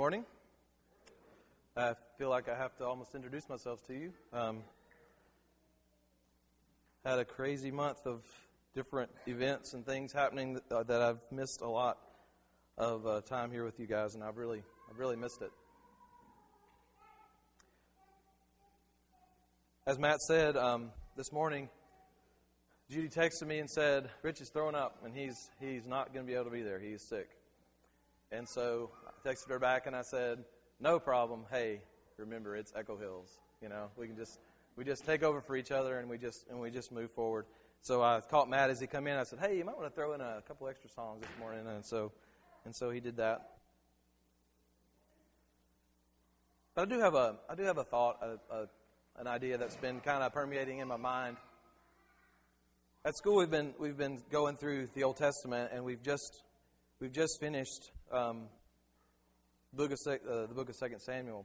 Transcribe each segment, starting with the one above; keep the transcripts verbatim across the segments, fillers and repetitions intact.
morning. I feel like I have to almost introduce myself to you. Um, had a crazy month of different events and things happening that, uh, that I've missed a lot of uh, time here with you guys, and I've really, I've really missed it. As Matt said um, this morning, Judy texted me and said, "Rich is throwing up, and he's he's not going to be able to be there. He's sick." And so I texted her back, and I said, "No problem. Hey, remember, it's Echo Hills. You know, we can just we just take over for each other, and we just and we just move forward." So I caught Matt as he come in. I said, "Hey, you might want to throw in a couple extra songs this morning," and so and so he did that. But I do have a I do have a thought, a, a, an idea that's been kind of permeating in my mind. At school, we've been we've been going through the Old Testament, and we've just we've just finished um, book of sec, uh, the book of Second Samuel.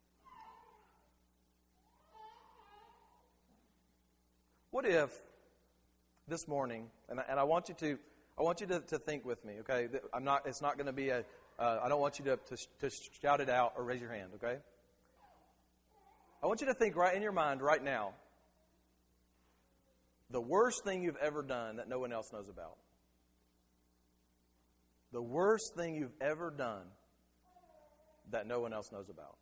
What if this morning, and I, and I want you to I want you to, to think with me, okay? I'm not. It's not going to be a. Uh, I don't want you to, to to shout it out or raise your hand, okay? I want you to think right in your mind right now. The worst thing you've ever done that no one else knows about. The worst thing you've ever done that no one else knows about.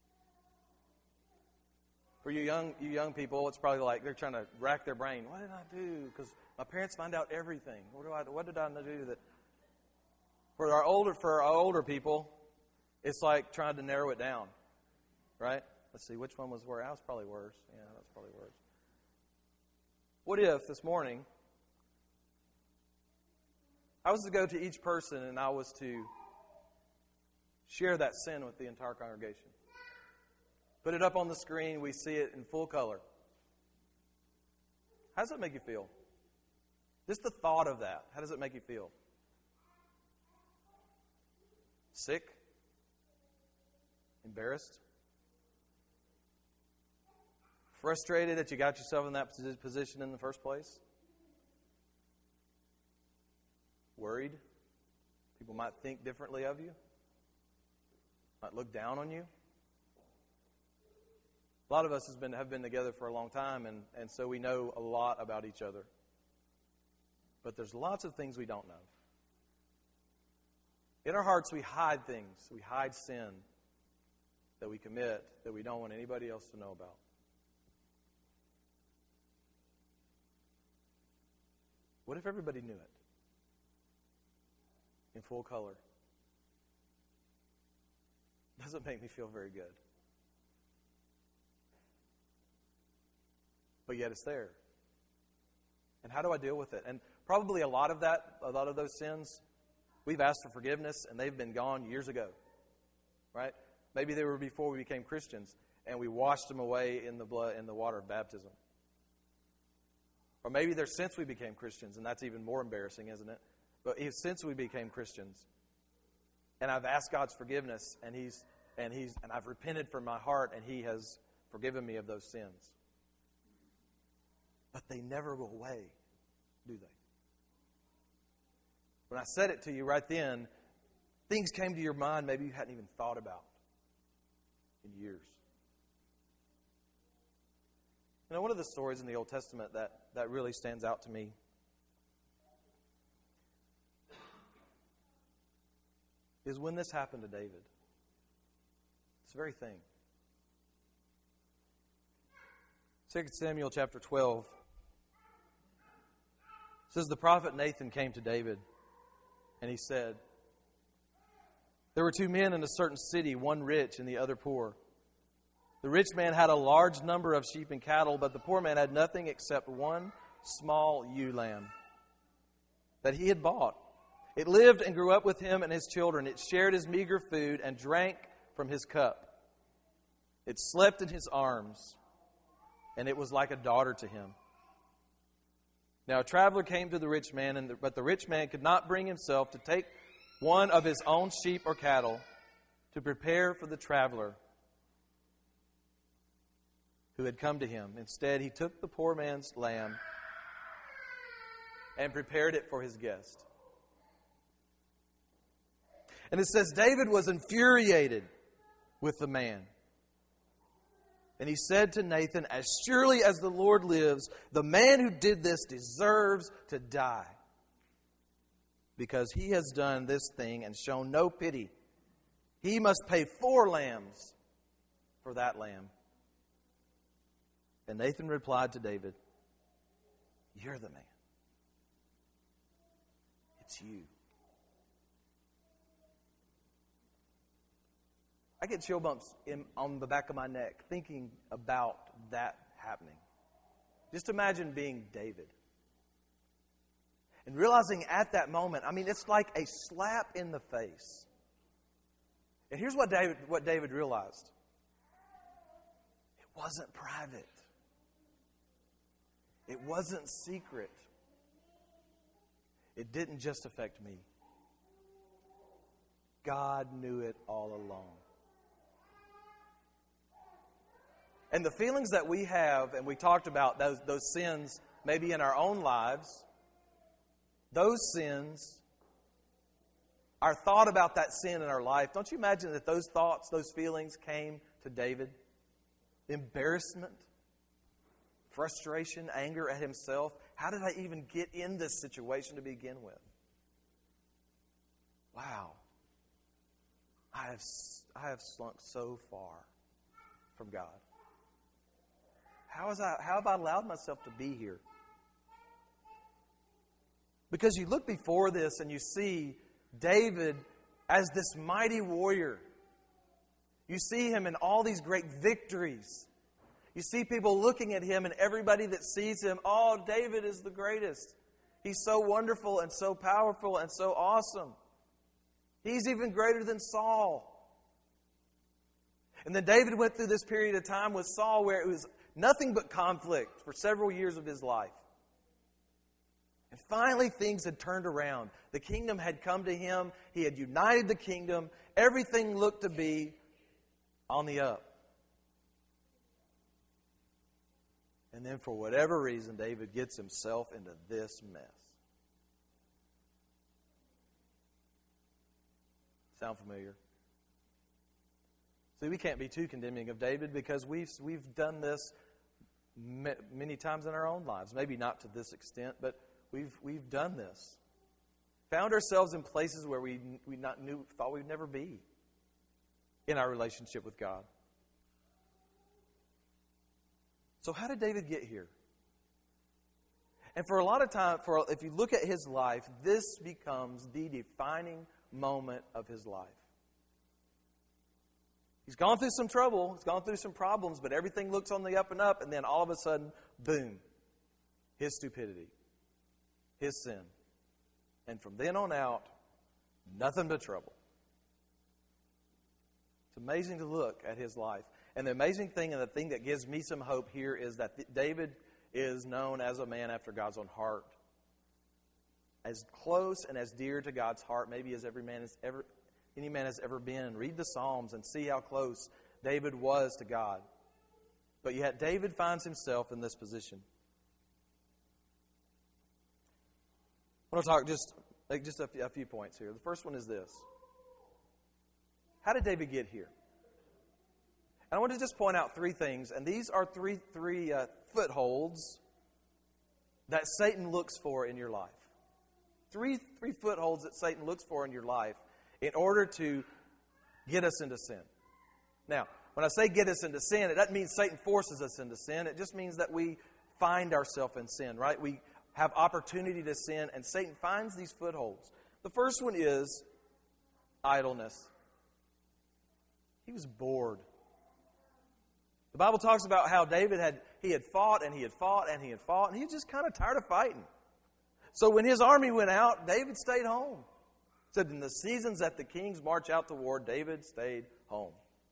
For you young, you young people, it's probably like they're trying to rack their brain. What did I do? Because my parents find out everything. What do I? What did I do that? For our older, for our older people, it's like trying to narrow it down, right? Let's see, which one was worse? That was probably worse. Yeah, that's probably worse. What if this morning I was to go to each person and I was to share that sin with the entire congregation? Put it up on the screen. We see it in full color. How does it make you feel? Just the thought of that. How does it make you feel? Sick? Embarrassed? Frustrated that you got yourself in that position in the first place? Worried? People might think differently of you? Might look down on you? A lot of us has been, have been together for a long time, and, and so we know a lot about each other. But there's lots of things we don't know. In our hearts, we hide things. We hide sin that we commit that we don't want anybody else to know about. What if everybody knew it? In full color. Doesn't make me feel very good. But yet it's there. And how do I deal with it? And probably a lot of that, a lot of those sins, we've asked for forgiveness and they've been gone years ago. Right? Maybe they were before we became Christians and we washed them away in the blood, in the water of baptism. Or maybe they're since we became Christians, and that's even more embarrassing, isn't it? But since we became Christians, and I've asked God's forgiveness, and He's and He's and I've repented from my heart, and He has forgiven me of those sins. But they never go away, do they? When I said it to you right then, things came to your mind maybe you hadn't even thought about in years. You know, one of the stories in the Old Testament that, that really stands out to me is when this happened to David. This very thing. Second Samuel chapter twelve says, the prophet Nathan came to David, and he said, there were two men in a certain city, one rich and the other poor. The rich man had a large number of sheep and cattle, but the poor man had nothing except one small ewe lamb that he had bought. It lived and grew up with him and his children. It shared his meager food and drank from his cup. It slept in his arms, and it was like a daughter to him. Now a traveler came to the rich man, and the, but the rich man could not bring himself to take one of his own sheep or cattle to prepare for the traveler who had come to him. Instead, he took the poor man's lamb and prepared it for his guest. And it says David was infuriated with the man. And he said to Nathan, "As surely as the Lord lives, the man who did this deserves to die, because he has done this thing and shown no pity. He must pay four lambs for that lamb." And Nathan replied to David, "You're the man. It's you." I get chill bumps in, on the back of my neck thinking about that happening. Just imagine being David. And realizing at that moment, I mean, it's like a slap in the face. And here's what David, what David realized. It wasn't private. It wasn't secret. It didn't just affect me. God knew it all along. And the feelings that we have, and we talked about those, those sins maybe in our own lives, those sins, our thought about that sin in our life, don't you imagine that those thoughts, those feelings came to David? Embarrassment, frustration, anger at himself. How did I even get in this situation to begin with? Wow. I have, I have slunk so far from God. How, is I, how have I allowed myself to be here? Because you look before this and you see David as this mighty warrior. You see him in all these great victories. You see people looking at him, and everybody that sees him, "Oh, David is the greatest. He's so wonderful and so powerful and so awesome. He's even greater than Saul." And then David went through this period of time with Saul where it was nothing but conflict for several years of his life. And finally things had turned around. The kingdom had come to him. He had united the kingdom. Everything looked to be on the up. And then for whatever reason, David gets himself into this mess. Sound familiar? See, we can't be too condemning of David because we've we've done this many times in our own lives. Maybe not to this extent, but we've we've done this. Found ourselves in places where we we not knew thought we'd never be in our relationship with God. So how did David get here? And for a lot of time, for if you look at his life, this becomes the defining moment of his life. He's gone through some trouble, he's gone through some problems, but everything looks on the up and up, and then all of a sudden, boom, his stupidity, his sin. And from then on out, nothing but trouble. It's amazing to look at his life. And the amazing thing, and the thing that gives me some hope here, is that David is known as a man after God's own heart. As close and as dear to God's heart, maybe as every man has ever any man has ever been. Read the Psalms and see how close David was to God. But yet David finds himself in this position. I want to talk just, like just a few, a few points here. The first one is this. How did David get here? And I want to just point out three things, and these are three, three uh, footholds that Satan looks for in your life. Three, three footholds that Satan looks for in your life in order to get us into sin. Now, when I say get us into sin, it doesn't mean Satan forces us into sin. It just means that we find ourselves in sin, right? We have opportunity to sin, and Satan finds these footholds. The first one is idleness. He was bored. The Bible talks about how David had he had fought and he had fought and he had fought, and he was just kind of tired of fighting. So when his army went out, David stayed home. It said in the seasons that the kings march out to war, David stayed home.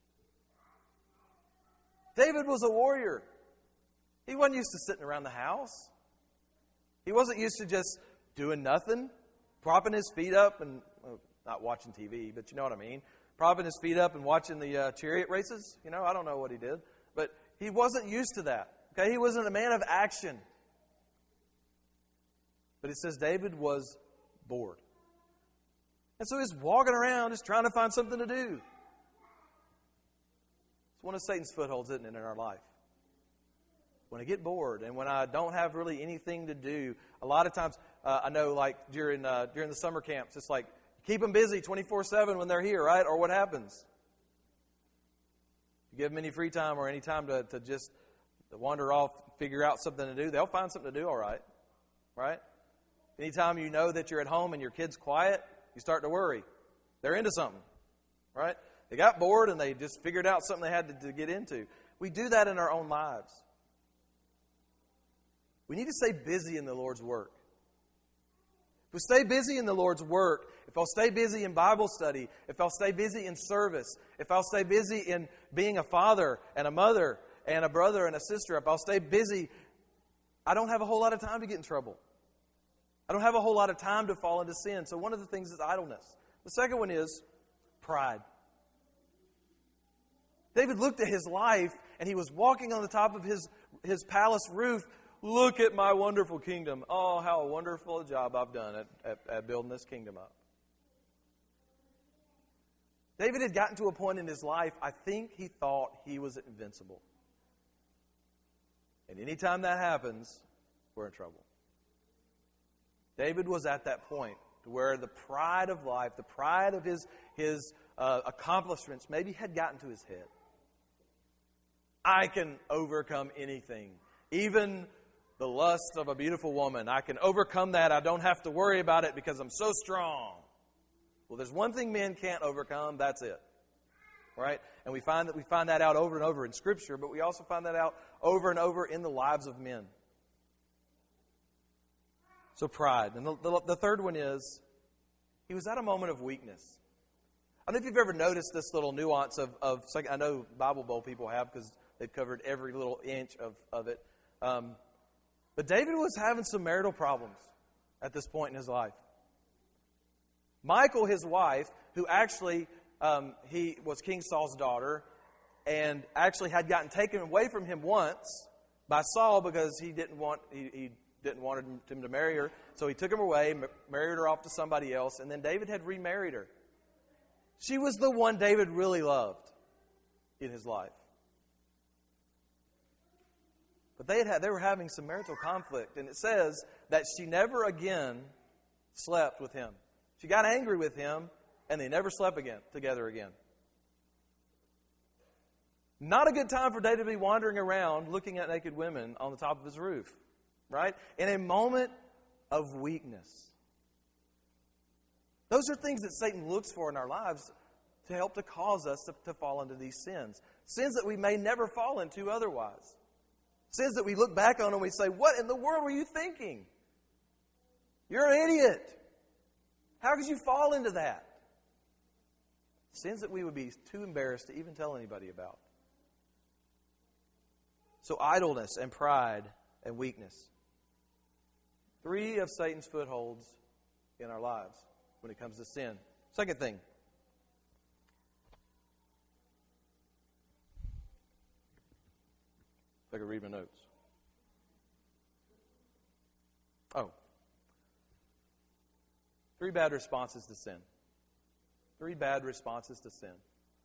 David was a warrior. He wasn't used to sitting around the house. He wasn't used to just doing nothing, propping his feet up and, well, not watching T V, but you know what I mean, propping his feet up and watching the uh, chariot races. You know, I don't know what he did. But he wasn't used to that. Okay, he wasn't a man of action. But it says David was bored. And so he's walking around just trying to find something to do. It's one of Satan's footholds, isn't it, in our life? When I get bored and when I don't have really anything to do, a lot of times, uh, I know like during uh, during the summer camps, it's like, keep them busy twenty-four seven when they're here, right? Or what happens? You give them any free time or any time to, to just wander off, figure out something to do, they'll find something to do, all right. Right? Anytime you know that you're at home and your kid's quiet, you start to worry. They're into something, right? They got bored and they just figured out something they had to, to get into. We do that in our own lives. We need to stay busy in the Lord's work. If we stay busy in the Lord's work, if I'll stay busy in Bible study, if I'll stay busy in service, if I'll stay busy in being a father and a mother and a brother and a sister, if I'll stay busy, I don't have a whole lot of time to get in trouble. I don't have a whole lot of time to fall into sin. So one of the things is idleness. The second one is pride. David looked at his life and he was walking on the top of his, his palace roof. Look at my wonderful kingdom. Oh, how wonderful a job I've done at, at, at building this kingdom up. David had gotten to a point in his life, I think he thought he was invincible. And anytime that happens, we're in trouble. David was at that point to where the pride of life, the pride of his, his uh, accomplishments maybe had gotten to his head. I can overcome anything. Even the lust of a beautiful woman. I can overcome that. I don't have to worry about it because I'm so strong. Well, there's one thing men can't overcome. That's it. Right? And we find that we find that out over and over in Scripture, but we also find that out over and over in the lives of men. So pride. And the, the, the third one is, he was at a moment of weakness. I don't know if you've ever noticed this little nuance of, of I know Bible Bowl people have because they've covered every little inch of, of it. Um, but David was having some marital problems at this point in his life. Michal, his wife, who actually, um, he was King Saul's daughter, and actually had gotten taken away from him once by Saul because he didn't want he, he didn't want him to marry her. So he took him away, married her off to somebody else, and then David had remarried her. She was the one David really loved in his life. But they had, had they were having some marital conflict, and it says that she never again slept with him. She got angry with him, and they never slept again together again. Not a good time for David to be wandering around looking at naked women on the top of his roof, right? In a moment of weakness. Those are things that Satan looks for in our lives to help to cause us to, to fall into these sins. Sins that we may never fall into otherwise. Sins that we look back on and we say, what in the world were you thinking? You're an idiot. How could you fall into that? Sins that we would be too embarrassed to even tell anybody about. So idleness and pride and weakness. Three of Satan's footholds in our lives when it comes to sin. Second thing. If I could read my notes. Oh. Three bad responses to sin. Three bad responses to sin.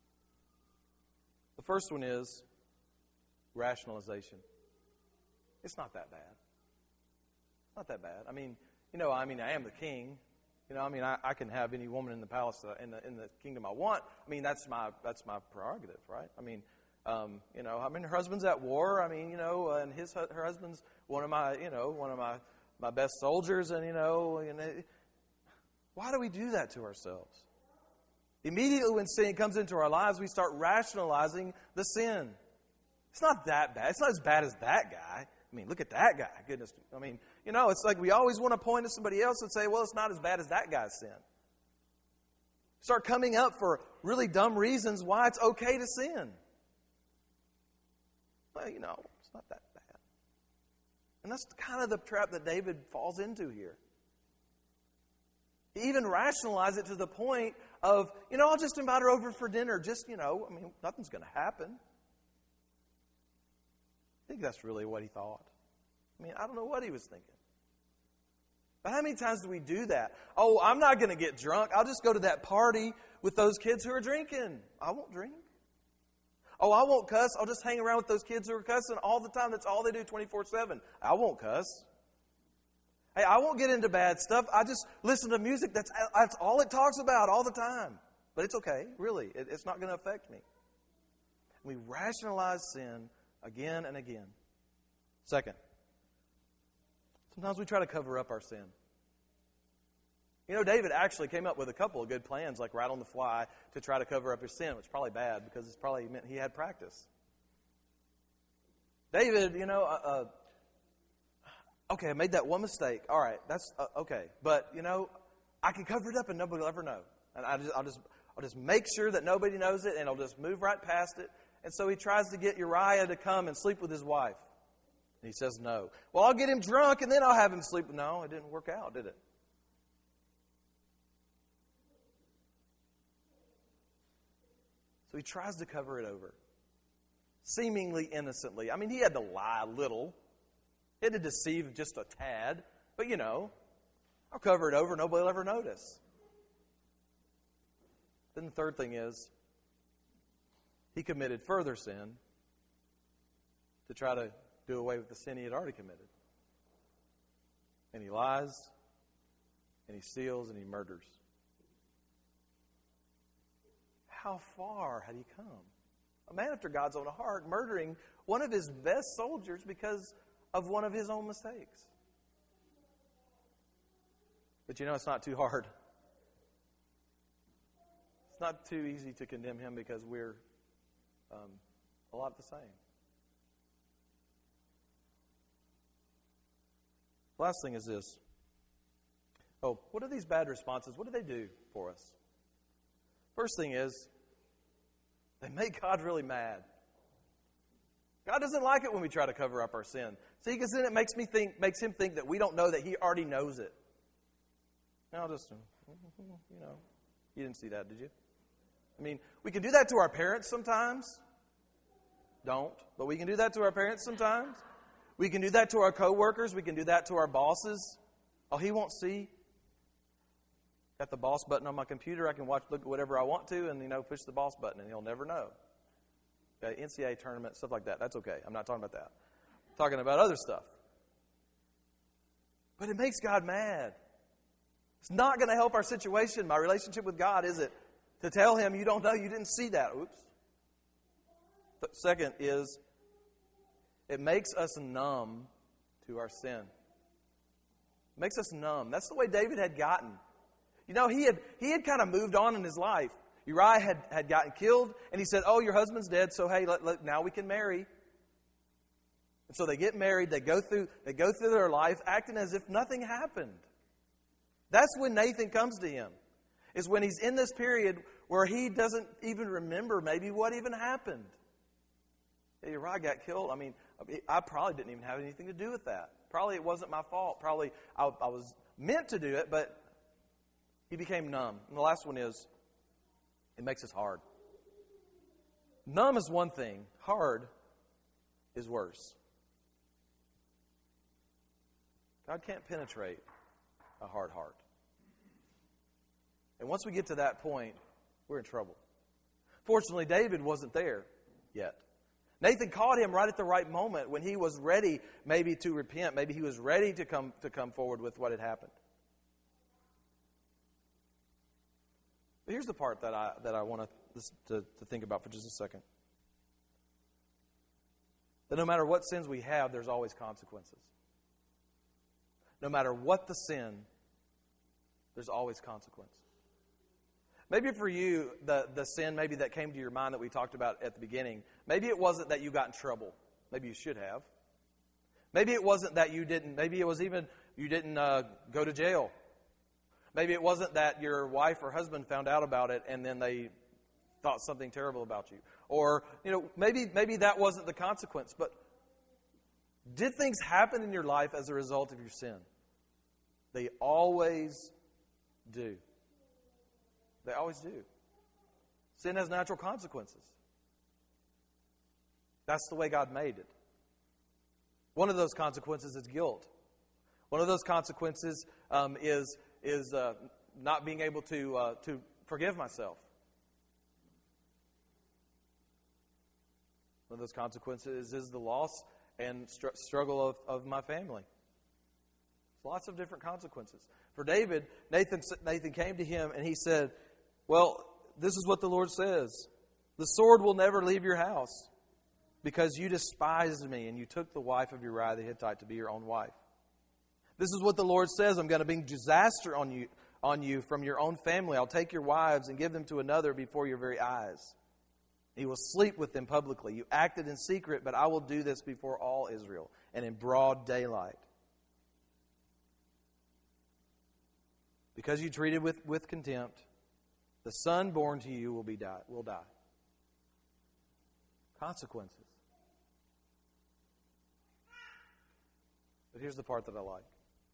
The first one is rationalization. It's not that bad. Not that bad. I mean, you know, I mean, I am the king. You know, I mean, I, I can have any woman in the palace, uh, in the in the kingdom I want. I mean, that's my that's my prerogative, right? I mean, um, you know, I mean, her husband's at war. I mean, you know, uh, and his her husband's one of my, you know, one of my, my best soldiers, and you know, you know, why do we do that to ourselves? Immediately when sin comes into our lives, we start rationalizing the sin. It's not that bad. It's not as bad as that guy. I mean, look at that guy. Goodness. I mean, you know, it's like we always want to point to somebody else and say, well, it's not as bad as that guy's sin. Start coming up for really dumb reasons why it's okay to sin. Well, you know, it's not that bad. And that's kind of the trap that David falls into here. He even rationalized it to the point of, you know, I'll just invite her over for dinner. Just, you know, I mean, nothing's going to happen. I think that's really what he thought. I mean, I don't know what he was thinking. But how many times do we do that? Oh, I'm not going to get drunk. I'll just go to that party with those kids who are drinking. I won't drink. Oh, I won't cuss. I'll just hang around with those kids who are cussing all the time. That's all they do twenty-four seven. I won't cuss. Hey, I won't get into bad stuff. I just listen to music. That's, that's all it talks about all the time. But it's okay, really. It, it's not going to affect me. We rationalize sin again and again. Second, sometimes we try to cover up our sin. You know, David actually came up with a couple of good plans, like right on the fly, to try to cover up his sin, which is probably bad because it's probably meant he had practice. David, you know, uh, uh, okay, I made that one mistake. All right, that's uh, okay. But, you know, I can cover it up and nobody will ever know. And I just, I'll just I'll just make sure that nobody knows it and I'll just move right past it. And so he tries to get Uriah to come and sleep with his wife. And he says no. Well, I'll get him drunk and then I'll have him sleep. No, it didn't work out, did it? So he tries to cover it over, seemingly innocently. I mean, he had to lie a little. He had to deceive just a tad. But, you know, I'll cover it over. Nobody will ever notice. Then the third thing is, he committed further sin to try to do away with the sin he had already committed. And he lies, and he steals, and he murders. How far had he come? A man after God's own heart, murdering one of his best soldiers because of one of his own mistakes. But you know, it's not too hard. It's not too easy to condemn him because we're um, a lot the same. Last thing is this. Oh, what are these bad responses? What do they do for us? First thing is, they make God really mad. God doesn't like it when we try to cover up our sin. See, because then it makes me think, makes him think that we don't know that he already knows it. Now, just, you know, you didn't see that, did you? I mean, we can do that to our parents sometimes. Don't, but we can do that to our parents sometimes. We can do that to our coworkers. We can do that to our bosses. Oh, he won't see. Got the boss button on my computer. I can watch, look at whatever I want to, and, you know, push the boss button, and he'll never know. Okay, N C A A tournament, stuff like that. That's okay. I'm not talking about that. I'm talking about other stuff. But it makes God mad. It's not going to help our situation, my relationship with God, is it? To tell him you don't know, you didn't see that. Oops. The second is, it makes us numb to our sin. It makes us numb. That's the way David had gotten. You know, he had he had kind of moved on in his life. Uriah had, had gotten killed, and he said, oh, your husband's dead, so hey, let, let, now we can marry. And so they get married, they go through they go through their life acting as if nothing happened. That's when Nathan comes to him. Is when he's in this period where he doesn't even remember maybe what even happened. Hey, Uriah got killed. I mean, I probably didn't even have anything to do with that. Probably it wasn't my fault. Probably I, I was meant to do it, but he became numb. And the last one is, it makes us hard. Numb is one thing. Hard is worse. God can't penetrate a hard heart. And once we get to that point, we're in trouble. Fortunately, David wasn't there yet. Nathan caught him right at the right moment when he was ready maybe to repent. Maybe he was ready to come to come forward with what had happened. But here's the part that I that I want to, to, to think about for just a second. That no matter what sins we have, there's always consequences. No matter what the sin, there's always consequence. Maybe for you, the, the sin maybe that came to your mind that we talked about at the beginning, maybe it wasn't that you got in trouble. Maybe you should have. Maybe it wasn't that you didn't, maybe it was even you didn't uh, go to jail. Maybe it wasn't that your wife or husband found out about it and then they thought something terrible about you. Or, you know, maybe maybe that wasn't the consequence. But did things happen in your life as a result of your sin? They always do. They always do. Sin has natural consequences. That's the way God made it. One of those consequences is guilt. One of those consequences um, is is uh, not being able to uh, to forgive myself. One of those consequences is the loss and str- struggle of, of my family. Lots of different consequences. For David, Nathan Nathan came to him and he said, well, this is what the Lord says. The sword will never leave your house because you despised me and you took the wife of Uriah the Hittite to be your own wife. This is what the Lord says. I'm going to bring disaster on you, on you from your own family. I'll take your wives and give them to another before your very eyes. He will sleep with them publicly. You acted in secret, but I will do this before all Israel and in broad daylight. Because you treated with, with contempt, the son born to you will be die, will die. Consequences. But here's the part that I like.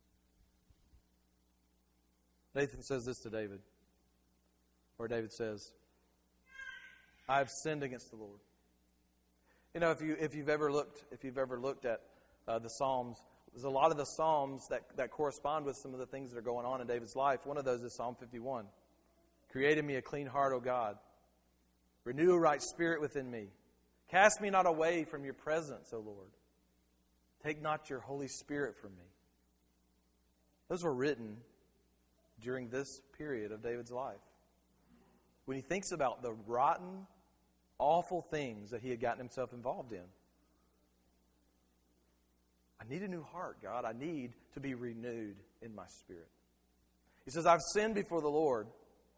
Nathan says this to David, where David says, I have sinned against the Lord. You know, if you if you've ever looked if you've ever looked at uh, the Psalms, there's a lot of the Psalms that, that correspond with some of the things that are going on in David's life. One of those is Psalm fifty-one. Create in me a clean heart, O God. Renew a right spirit within me. Cast me not away from your presence, O Lord. Take not your Holy Spirit from me. Those were written during this period of David's life. When he thinks about the rotten, awful things that he had gotten himself involved in. I need a new heart, God. I need to be renewed in my spirit. He says, I've sinned before the Lord.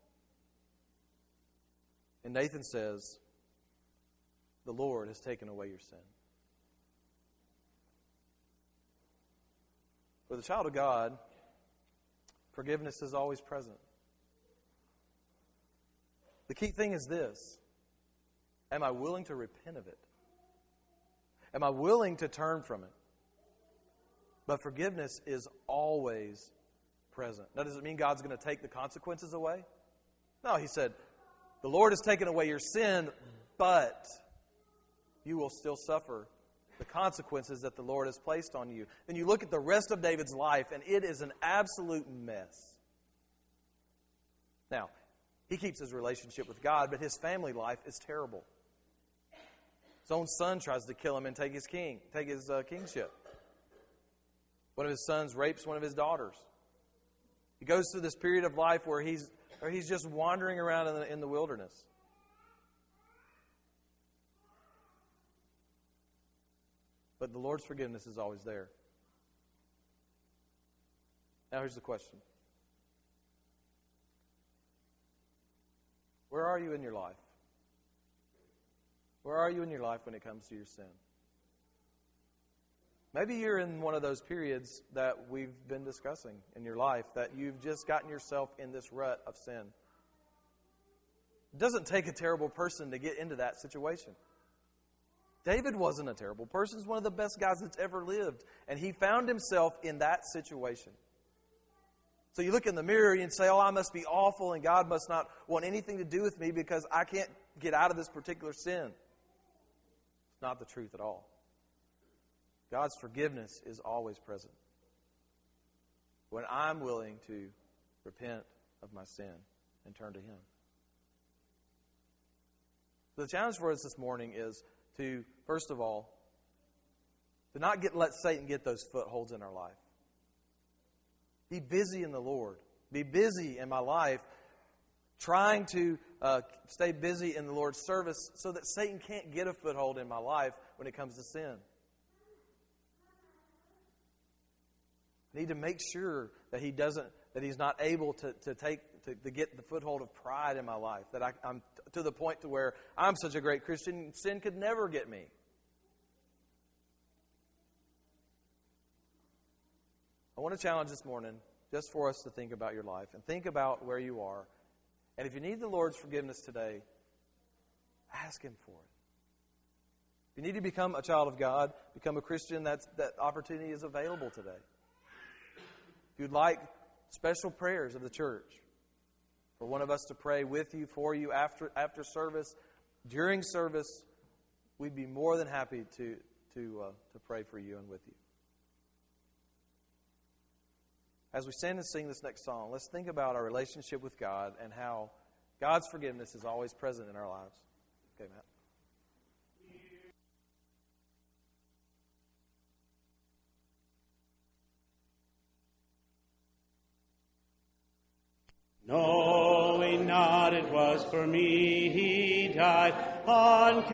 And Nathan says, the Lord has taken away your sin. For the child of God, forgiveness is always present. The key thing is this. Am I willing to repent of it? Am I willing to turn from it? But forgiveness is always present. Now, does it mean God's going to take the consequences away? No, he said, the Lord has taken away your sin, but you will still suffer the consequences that the Lord has placed on you. Then you look at the rest of David's life, and it is an absolute mess. Now, he keeps his relationship with God, but his family life is terrible. His own son tries to kill him and take his king, take his uh, kingship. One of his sons rapes one of his daughters. He goes through this period of life where he's where he's just wandering around in the, in the wilderness. But the Lord's forgiveness is always there. Now here's the question. Where are you in your life? Where are you in your life when it comes to your sin? Maybe you're in one of those periods that we've been discussing in your life, that you've just gotten yourself in this rut of sin. It doesn't take a terrible person to get into that situation. David wasn't a terrible person. He's one of the best guys that's ever lived. And he found himself in that situation. So you look in the mirror and say, oh, I must be awful and God must not want anything to do with me because I can't get out of this particular sin. It's not the truth at all. God's forgiveness is always present when I'm willing to repent of my sin and turn to Him. So the challenge for us this morning is to, first of all, to not get let Satan get those footholds in our life. Be busy in the Lord. Be busy in my life trying to uh, stay busy in the Lord's service so that Satan can't get a foothold in my life when it comes to sin. I need to make sure that he doesn't, that he's not able to, to take to, to get the foothold of pride in my life. That I, I'm to the point to where I'm such a great Christian, sin could never get me. I want to challenge this morning just for us to think about your life and think about where you are. And if you need the Lord's forgiveness today, ask Him for it. If you need to become a child of God, become a Christian, that's, that opportunity is available today. If you'd like special prayers of the church, for one of us to pray with you, for you, after after service, during service, we'd be more than happy to to uh, to pray for you and with you. as we stand and sing this next song, let's think about our relationship with God and how God's forgiveness is always present in our lives. Okay, Matt. Knowing not it was for me he died on